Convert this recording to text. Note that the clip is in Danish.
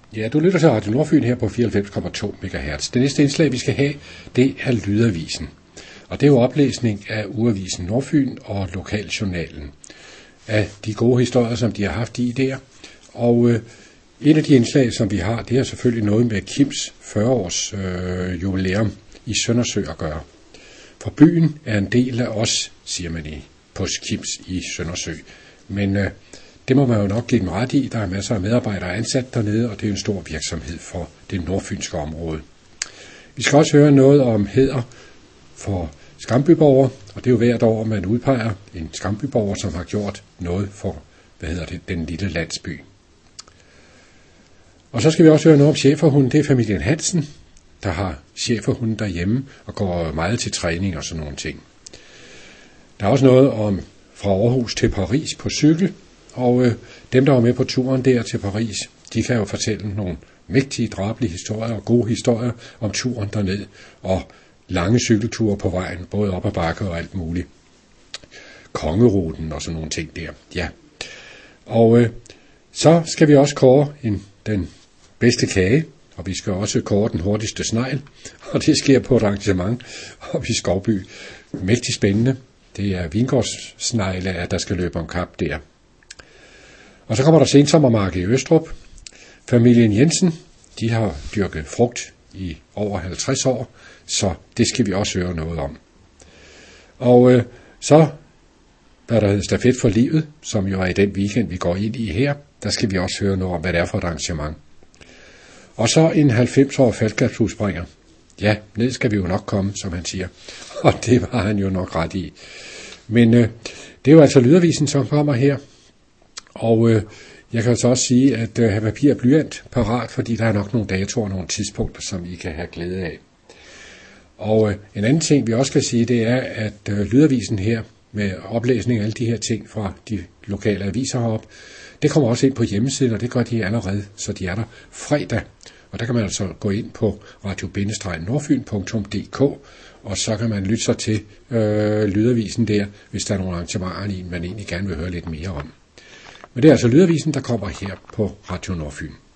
Ja, du lytter til Radio Nordfyn her på 94,2 MHz. Det næste indslag, vi skal have, det er Lydavisen. Og det er jo oplæsning af Ugeavisen Nordfyn og Lokaljournalen. Af de gode historier, som de har haft i der. Og et af de indslag, som vi har, det er selvfølgelig noget med Kims 40-års jubilæum i Søndersø at gøre. For byen er en del af os, siger man på Kims i Søndersø. Men det må man jo nok give dem ret i. Der er masser af medarbejdere ansat dernede, og det er en stor virksomhed for det nordfynske område. Vi skal også høre noget om hæder for Skambyborger, og det er jo hvert år, man udpeger en Skambyborger, som har gjort noget for, den lille landsby. Og så skal vi også høre noget om schæferhunden. Det er familien Hansen, der har schæferhunden derhjemme og går meget til træning og sådan nogle ting. Der er også noget om fra Aarhus til Paris på cykel, og dem, der var med på turen der til Paris, de kan jo fortælle nogle mægtige, drabelige historier og gode historier om turen derned, og lange cykelture på vejen, både op ad bakke og alt muligt. Kongeruten og sådan nogle ting der, ja. Og så skal vi også kåre den bedste kage, og vi skal også kåre den hurtigste snegl, og det sker på et arrangement oppe i Skovby. Mægtig spændende. Det er vingårdssnegle, der skal løbe om kap der. Og så kommer der sensommermarked i Østrup. Familien Jensen, de har dyrket frugt i over 50 år, så det skal vi også høre noget om. Og så, hvad der hedder Stafet for livet, som jo er i den weekend, vi går ind i her, der skal vi også høre noget om, hvad det er for et arrangement. Og så en 90-årig faldskabsudspringer. Ja, ned skal vi jo nok komme, som han siger. Og det var han jo nok ret i. Men det er jo altså Lydavisen, som kommer her. Og jeg kan så også sige, at have papir og blyant parat, fordi der er nok nogle datoer og nogle tidspunkter, som I kan have glæde af. Og en anden ting, vi også kan sige, det er, at Lydavisen her, med oplæsning af alle de her ting fra de lokale aviser heroppe, det kommer også ind på hjemmesiden, og det gør de allerede, så de er der fredag. Og der kan man altså gå ind på radio-nordfyn.dk, og så kan man lytte sig til Lydavisen der, hvis der er nogle arrangementer, man egentlig gerne vil høre lidt mere om. Men det er altså Lydavisen, der kommer her på Radio Nordfyn.